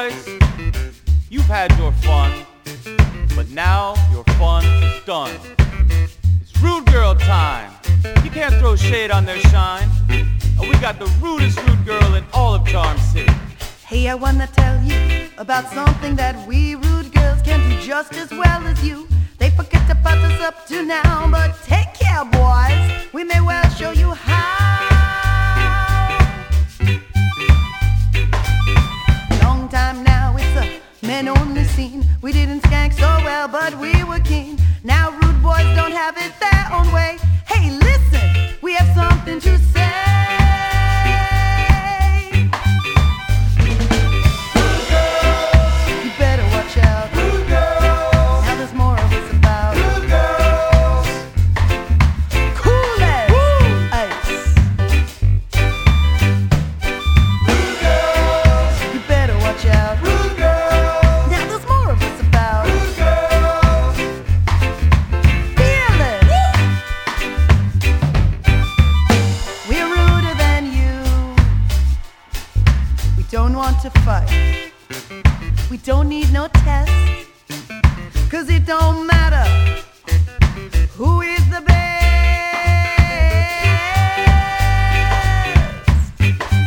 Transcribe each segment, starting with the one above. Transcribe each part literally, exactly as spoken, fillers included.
boys, you've had your fun, but now your fun is done. It's rude girl time. You can't throw shade on their shine. And we got the rudest rude girl in all of Charm City. Hey, I wanna tell you about something that we rude girls can do just as well as you. They forget to pass us up to now, but take care, boys. We may well show you how. Long time now, it's a men-only scene. We didn't skank so well, but we were keen. Now rude boys don't have it their own way. Hey, listen, we have something to say. To fight. We don't need no test, cause it don't matter who is the best.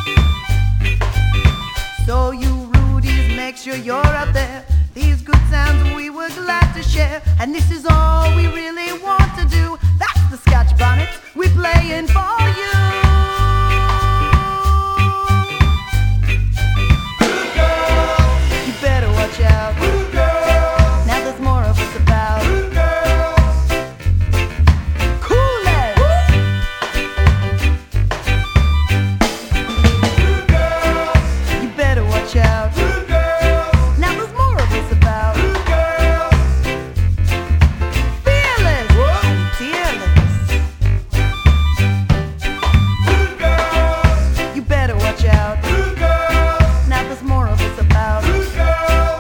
So you rudies, make sure you're out there. These good sounds we were glad to share, and this is all we really want to do. That's the Scotch Bonnet we're playing for you. Watch out. Rude girls. Now there's more of us about. Rude girls. Coolest. Rude girls. You better watch out. Rude girls. Now there's more of us about. Rude girls. Fearless. What? Tearless. Rude girls. You better watch out. Rude girls. Now there's more of us about. Rude girls.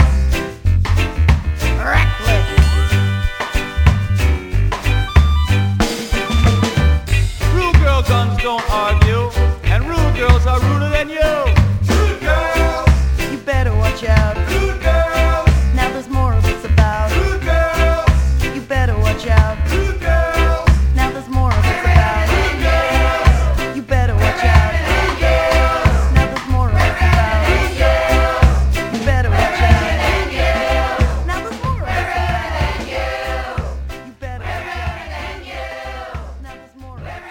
Guns don't argue, and rude girls are ruder than you. Rude girls, you better watch out. Rude girls, now there's more of us about. Rude girls, you better watch out. Rude girls, now there's more of us about. You better watch out. Now there's more of us about. You better watch out. Now there's more of us about. You better watch out. Now there's more of us about.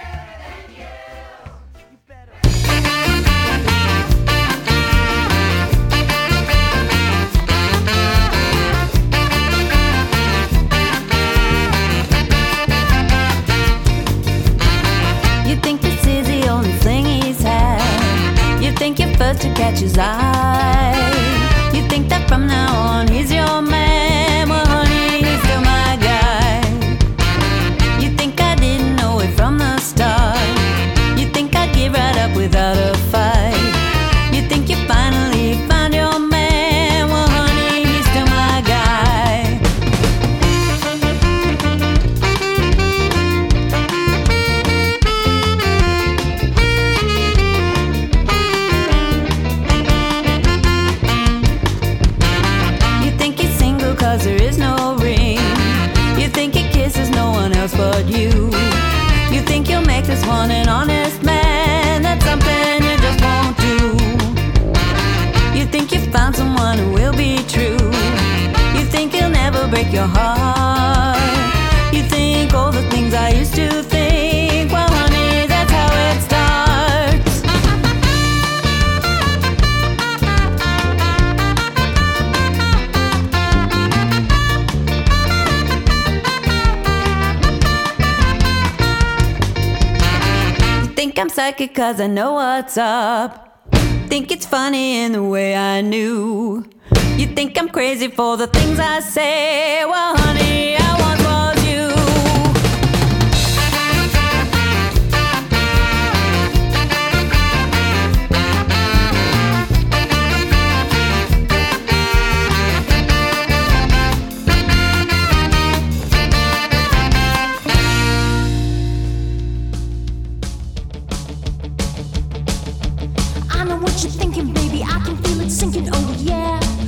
First to catch his eye. You think that from now on he's your man. Well, honey, he's still my guy. You think I didn't know it from the start. You think I'd give right up without a fight. You think you finally found your man. Well, honey, he's still my guy. There is no ring. You think he kisses no one else but you. You think you'll make this one an honest man. That's something you just won't do. You think you found someone who will be true. You think he'll never break your heart. You think all the things I used to think. Well, honey, that's how it starts. Think I'm psychic cause I know what's up. Think it's funny in the way I knew. You think I'm crazy for the things I say. Well, honey, I once was you. I know what you're thinking, baby. I can feel it sinking. Oh yeah.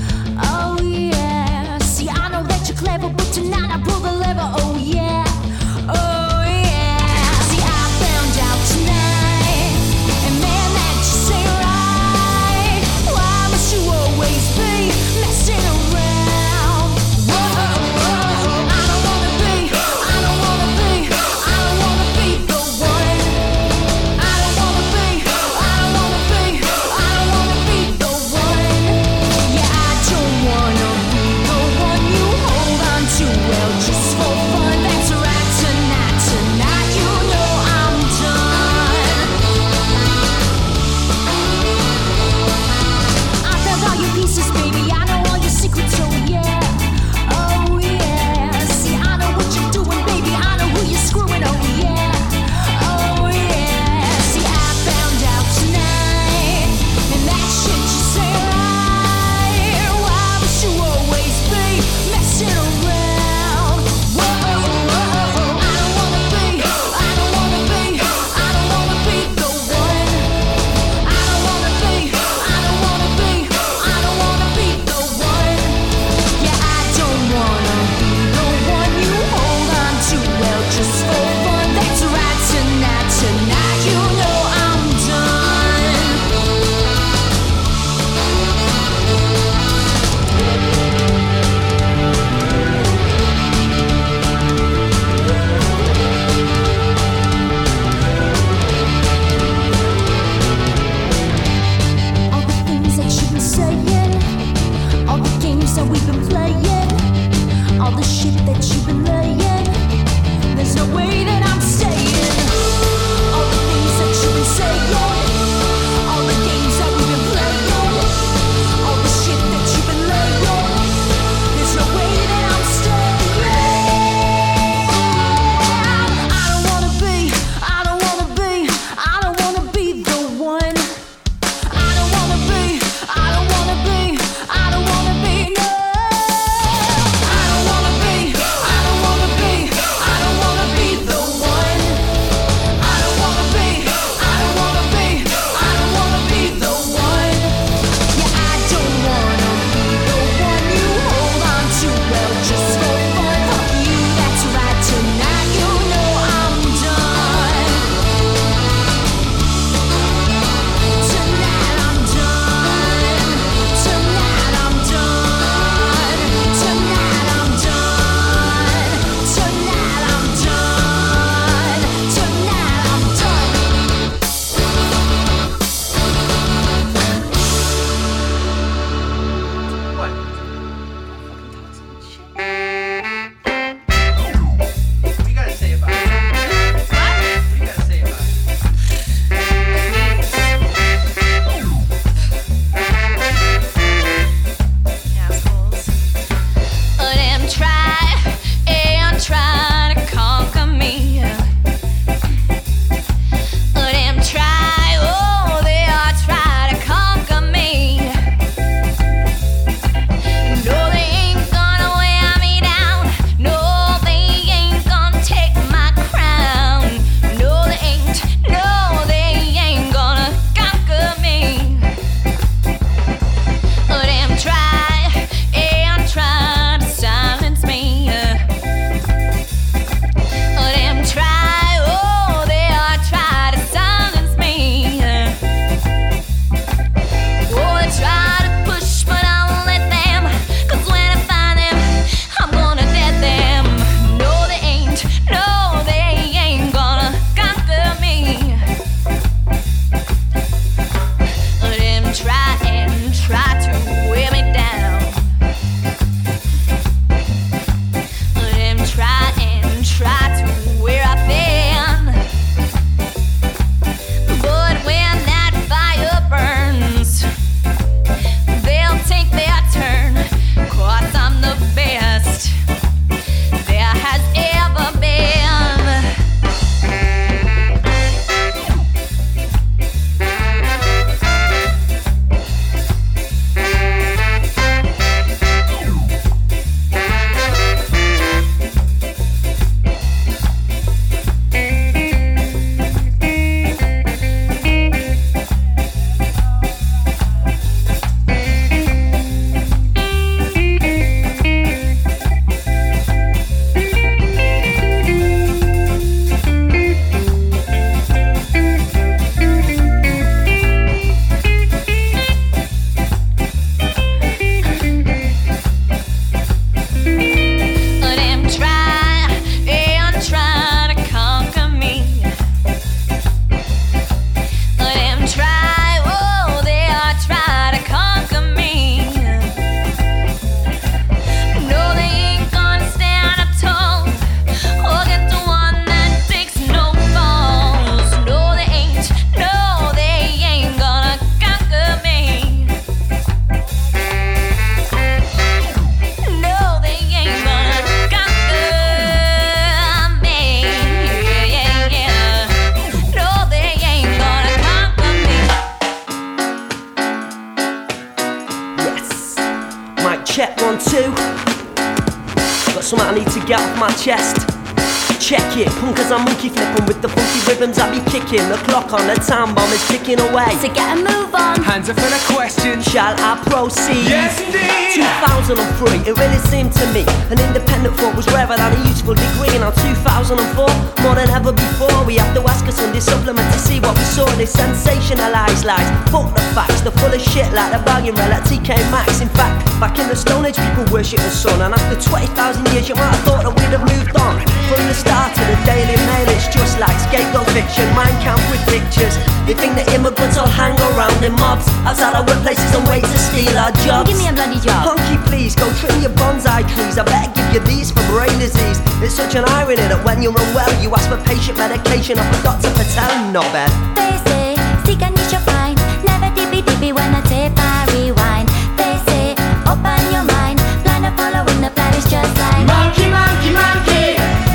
something I need to get off my chest. Check it, punkers are monkey flipping with the funky rhythms I be kicking. The clock on the time bomb is ticking away. So get a move on. Hands are full of questions. Shall I proceed? Yes, indeed. two thousand three, it really seemed to me an independent thought was rarer than a useful degree. And on two thousand four, more than ever before, we have to ask a Sunday supplement to see what we saw. They sensationalised lies, fuck the facts, they're full of shit like the volume rel at T K Maxx. In fact, back in the Stone Age, people worship the sun, and after twenty thousand years, you might have thought that we'd have moved on. From the start of the Daily Mail, it's just like scapegoat fiction, mind camp with pictures. They think that immigrants all hang around in mobs outside our workplaces and wait to steal our jobs. Give me a bloody job. Honky, please, go trim your bonsai trees. I better give you these for brain disease. It's such an irony that when you're unwell, you ask for patient medication off a Doctor Patel, not bad. They say, seek and you shall find. Never dippy dippy when I tape, I rewind. They say, open your mind. Blind or following the plan is just like Monkey, monkey, monkey.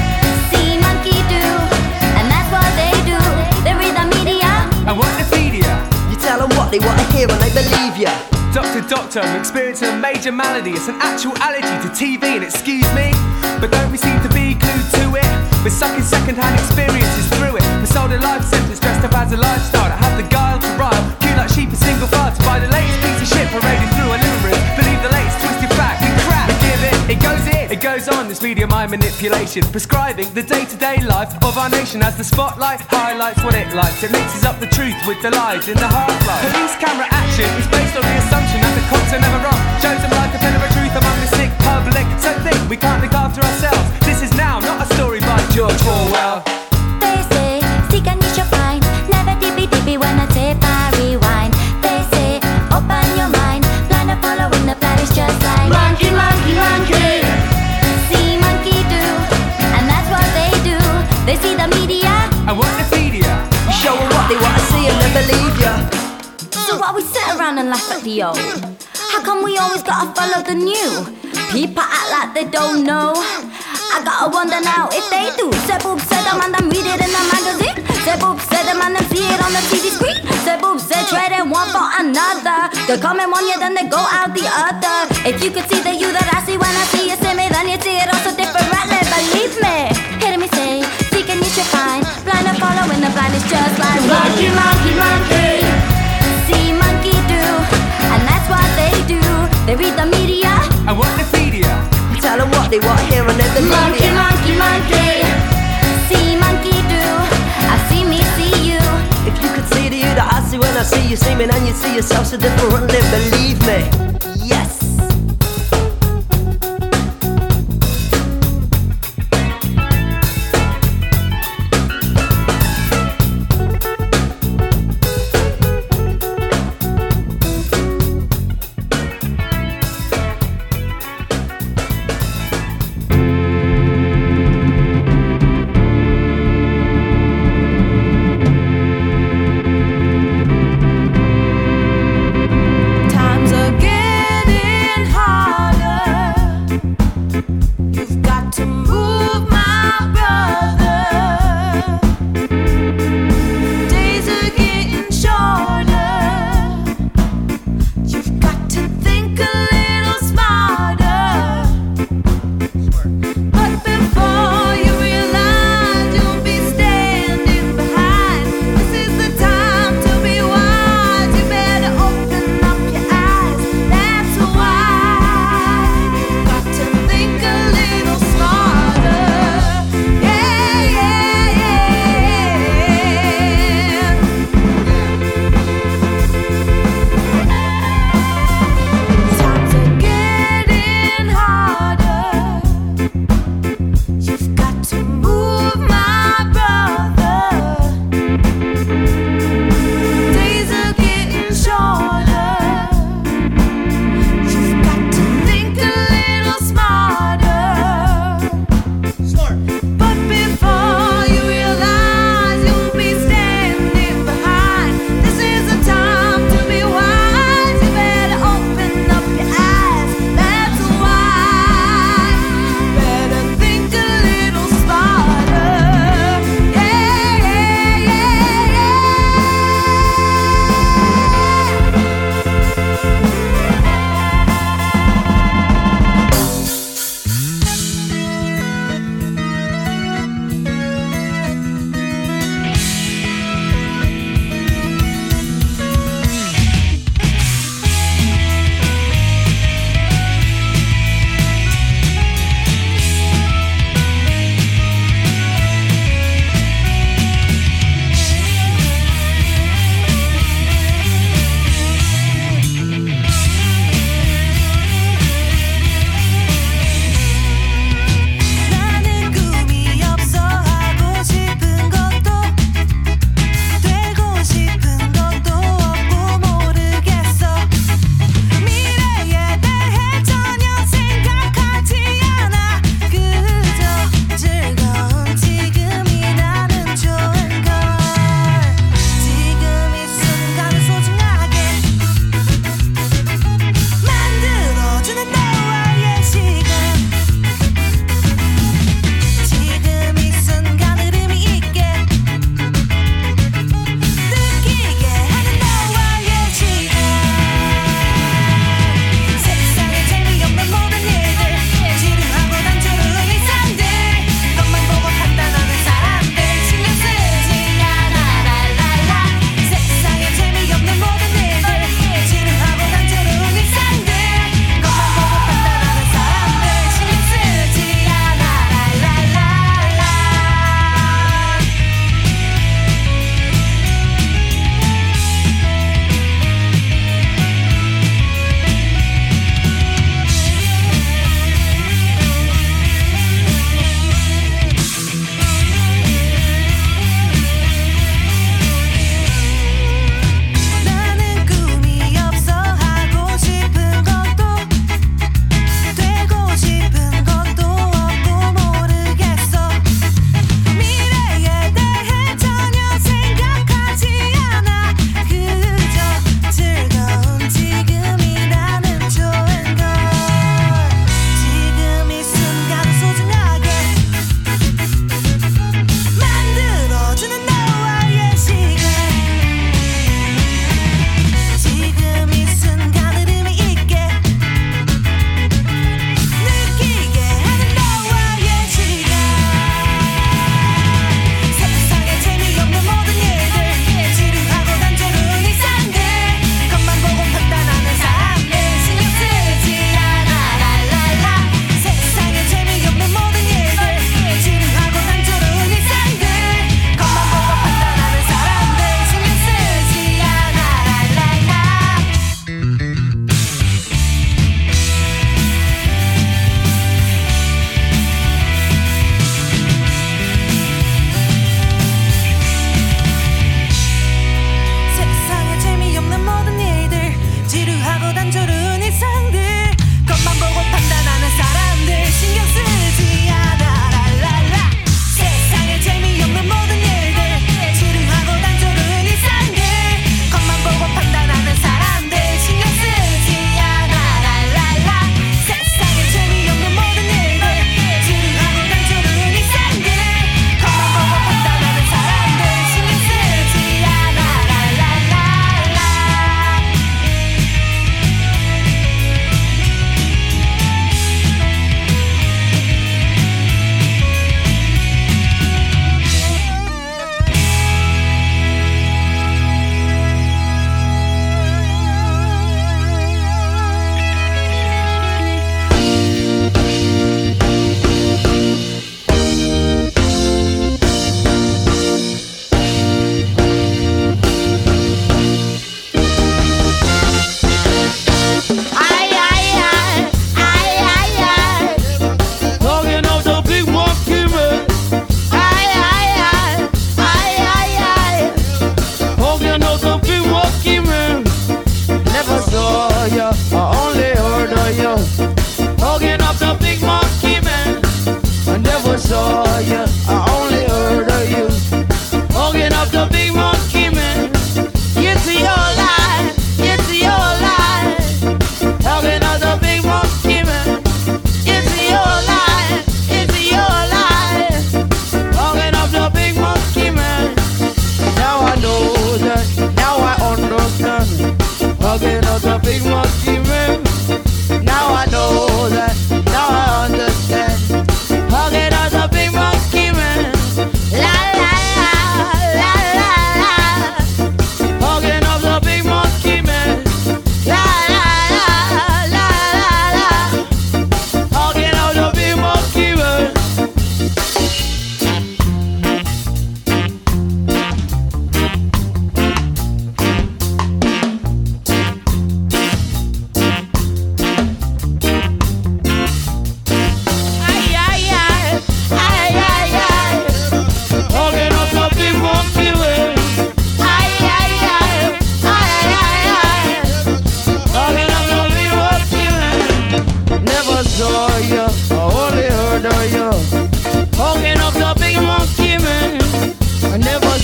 See monkey do, and that's what they do. They read the media. And what the media? You tell them what they want to hear and they believe you. Doctor, doctor, I'm experiencing a major malady. It's an actual allergy to T V, and excuse me, but don't we seem to be glued to it? We're sucking second-hand experiences through it. We're sold a life sentence dressed up as a lifestyle to have the guile to rile. Queue like sheep in single file to buy the latest piece of shit parading through our living room. Believe the latest twisted fact and crap. We give it, it goes in, it goes on. This media mind manipulation, prescribing the day-to-day life of our nation as the spotlight highlights what it likes. It mixes up the truth with the lies in the half-life. Police camera action is based on the assumption that the cops are never wrong. Shows them like a pillar of truth among the sick public. So think we can't look after ourselves. This is now not a story by George Orwell. They say, seek and you shall find. Never dippy dippy when I tape, I rewind. They say, open your mind. Blind or following the plan is just like Monkey, monkey, monkey. see monkey do, and that's what they do. They see the media. And what the media? Show them what they want to see and they believe you. So why we sit around and laugh at the old? How come we always gotta follow the new? People act like they don't know. I gotta wonder now if they do. Say boop, say them and them read it in the magazine. Say boop, say them and them see it on the T V screen. Say boop, say trading one for another. They come in one year, then they go out the other. If you could see the you that I see when I see you see me, then you see it also differently. Believe me, hear me say, seek and you should find. Blind or following the blind is just like Monkey, monkey, monkey. see monkey do, and that's what they do. They read the media. And what the media? You tell them what they want to hear and they believe Monkey, you. monkey, monkey. See monkey do, I see me see you. If you could see the you that I see when I see you see me, then you see yourself so differently, believe me. Yes. Times again.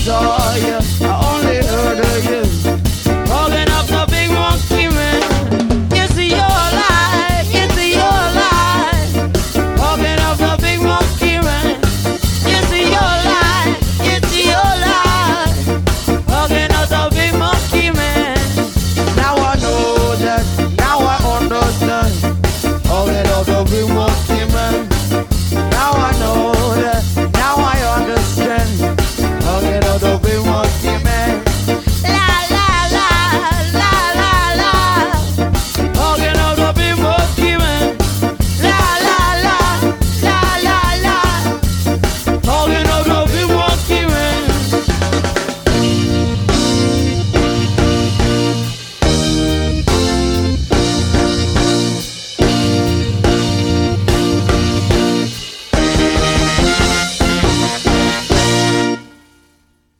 saw you.